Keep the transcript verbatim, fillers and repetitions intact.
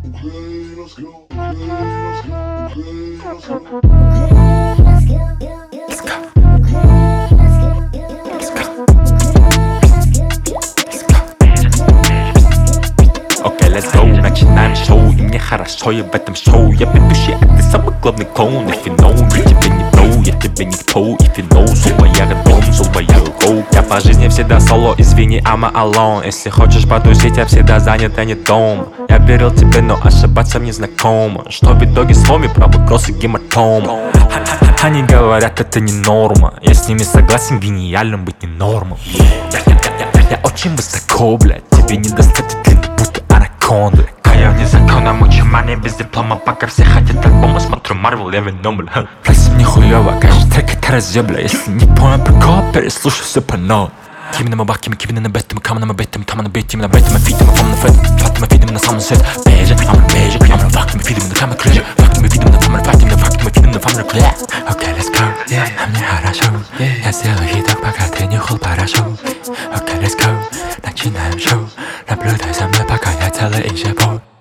Окей, let's go, начинаем шоу, и мне хорошо, я в этом шоу. Я ведущий, а ты самый главный клоун. If you know, я тебя не know, я тебя никто. If you know, сука, я родом, сука, я go. Я по жизни всегда соло, извини, I'm alone. Если хочешь потусить, я всегда занят, а не дом. Я верил тебе, но ошибаться мне знакомо. Что в итоге с вами, правый кросс и гематом. Они говорят, это не норма. Я с ними согласен, гениальным быть не нормом. Я, я, я, я, я очень высоко, блядь. Тебе не достать длинный, будто анаконды. Кая вне закона, мучимания без диплома. Пока все хотят альбома, смотрю Marvel, левый номер. Плейси мне хуёво, каждый трек это разъебля. Если не понял прикол, переслушай все по новой. Кивни на баки, мы кивни на беты, мы камни на беты, мы камни на беты, мы на беты, мы фиты, мы фам на фет, факты мы фидим на самом свет. Бейджи, I'm на бейджи, I'm на факты мы фидим на камни клэжи, факты мы фидим на фам на факты, на факты мы фидим на фам на клэ. Окей, let's go, а мне хорошо, я сделаю хиток, пока ты не хул парашу. Окей, let's go, начинаем шоу, наблюдай за мной, пока я целый инжебой.